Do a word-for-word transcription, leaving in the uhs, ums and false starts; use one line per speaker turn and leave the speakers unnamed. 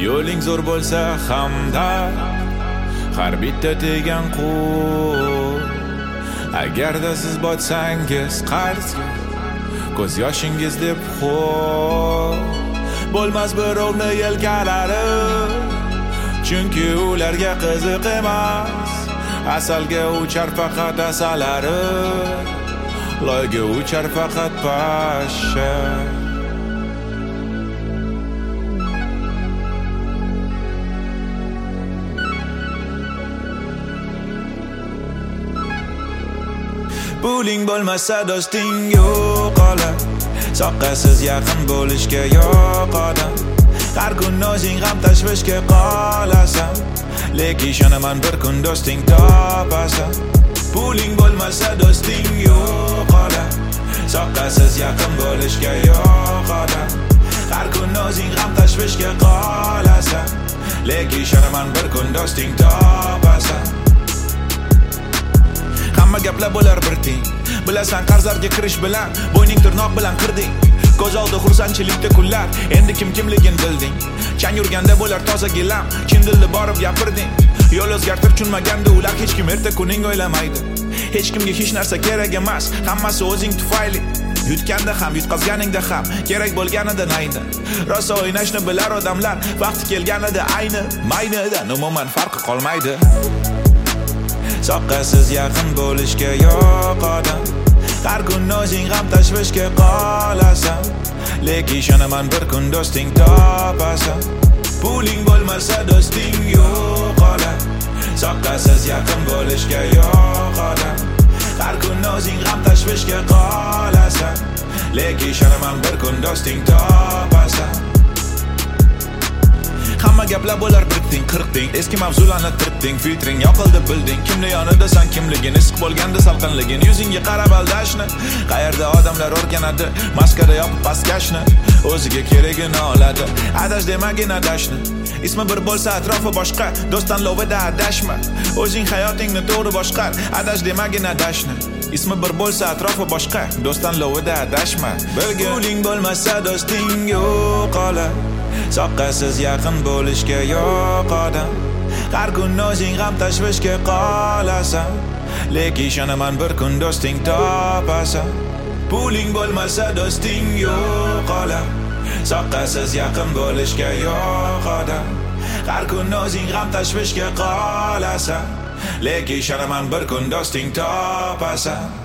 yo'ling zo'r bo'lsa hamda har bitta tegan qo'l. Agarda siz botsangiz qarz, ko'z yoshingiz deb xo'p bo'lmas birovni yelkalari, chunki ularga qiziq emas. Asalga uchar faqat asalari, loyga uchar faqat pashsha. Puling bo'lmasa do'sting yo'q olam, soqqasiz yaqin bo'lishga yo'q odam. Har kun o'zing ham tashvishga qolasan, lekin ishonaman bir kun do'sting topasan. Puling bo'lmasa do'sting yo'q olam, soqqasiz yaqin bo'lishga yo'q odam. Har kun o'zing ham tashvishga qolasan, lekin ishonaman bir kun do'sting topasan. Hamma gaplar bo'lar bir teng, bilasan qarzlarga kirish bilan bo'yning tirnoq bilan qirding. Ko'z oldi xursandchilikda kunlar, endi kim kimligin bilding. Chang yurganda bo'lar toza gilam, chin dilda borib gapirding. Yo'l o'zgartir tushunmaganda ular hech kim erta kuning o'ylamaydi. Hech kimga hech narsa kerak emas, hammasi o'zing tufayli. Yutganda ham, yutqazganingda ham kerak bo'lganida nayni. Rosa o'ynashni bilar odamlar, vaqti kelganida ayni maynidan umuman farqi qolmaydi. Soqqasiz yaqin bo'lishga yo'q odam, har kun o'zing ham tashvishga qolasan, lekin ishonaman bir kun do'sting topasan. Puling bo'lmasa do'sting yo'q olam, soqqasiz yaqin bo'lishga yo'q odam. Har kun o'zing ham tashvishga qolasan, lekin ishonaman bir kun do'sting topasan. Hamma gaplar bo'lar bir teng, qirq teng. Eski mavzularni tiritding, filtring yoqildi bilding. Kimni yonidasan, kimligini, issiq bo'lganda salqinligini, yuzingga qarab aldashni. Qayerda odamlar o'rganadi maskara yopib pastkashni, o'ziga keragini oladi. Adash demagin adashni. Ismi bir bo'lsa atrofi boshqa, do'st tanlovida adashma. O'zing hayotingni to'g'ri boshqar, adash demagin adashni. Ismi bir bo'lsa atrofi boshqa, do'st tanlovida adashma. Bilgin, puling bo'lmasa do'sting yo'q olam, soqqasiz yaqin bo'lishga yo'q odam. Har kun o'zing ham tashvishga qolasan, lekin ishonaman bir kun do'sting topasan. Puling bo'lmasa do'sting yo'q olam, soqqasiz yaqin bo'lishga yo'q odam. Har kun o'zing ham tashvishga qolasan, lekin ishonaman bir kun do'sting topasan.